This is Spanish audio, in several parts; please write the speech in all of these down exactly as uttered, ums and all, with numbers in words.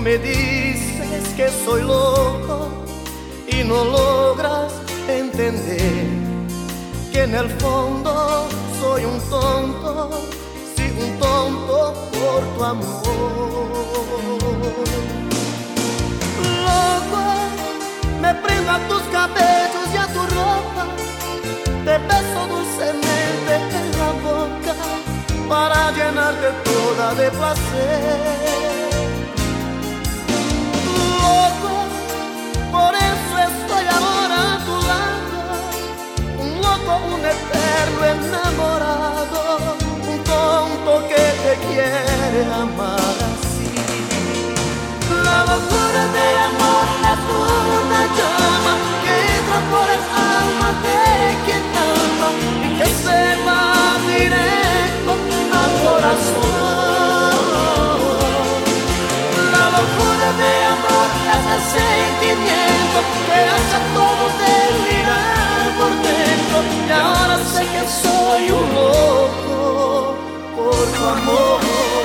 me dices que soy loco y no logras entender que en el fondo soy un tonto, sí, un tonto por tu amor. Loco, me prendo a tus cabellos y a tu ropa, te beso dulcemente en la boca para llenarte toda de placer. Loco, por eso estoy ahora a tu lado, un loco, un eterno enamorado, un tonto que te quiere amar así. La locura de amor es una llama que entra por el alma de quien ama y que se va directo al corazón. La locura de amor es el sentimiento que hace a todos delirar por dentro, y ahora sé que soy un loco por tu amor.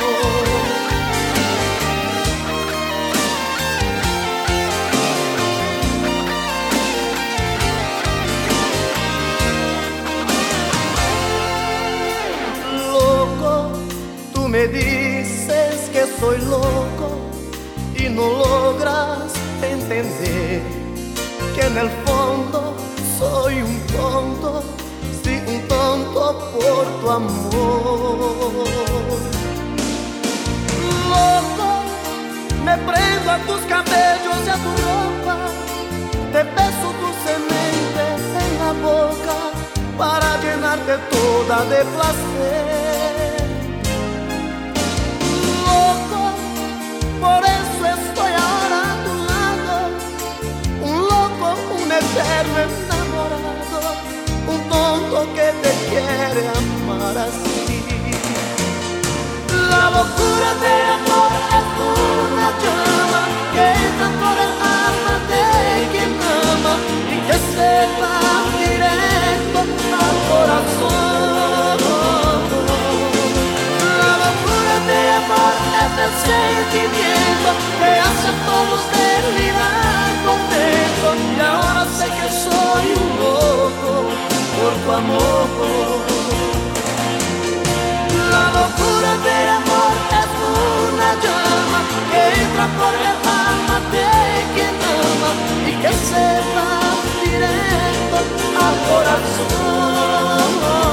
Me dices que soy loco y no logras entender que en el fondo soy un tonto, sí, un tonto por tu amor. Loco, me prendo a tus cabellos y a tu ropa, te beso dulcemente en la boca para llenarte toda de placer. Por eso estoy ahora a tu lado, un loco, un eterno enamorado, un tonto que te quiere amar así. La locura de amor es una llama que entra por el alma de quien ama y que se va directo al corazón. La locura de amor es el sentimiento que hace a todos delirar por dentro, y ahora sé que soy un loco por tu amor. La locura de amor es una llama que entra por el alma de quien ama y que se va directo al corazón.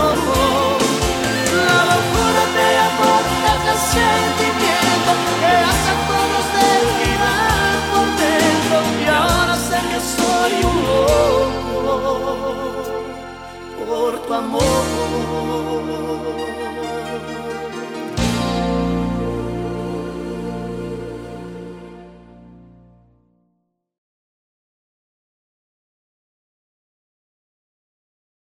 La locura de amor es el sentimiento que hace a todos delirar por dentro, y ahora sé que soy un loco por tu amor.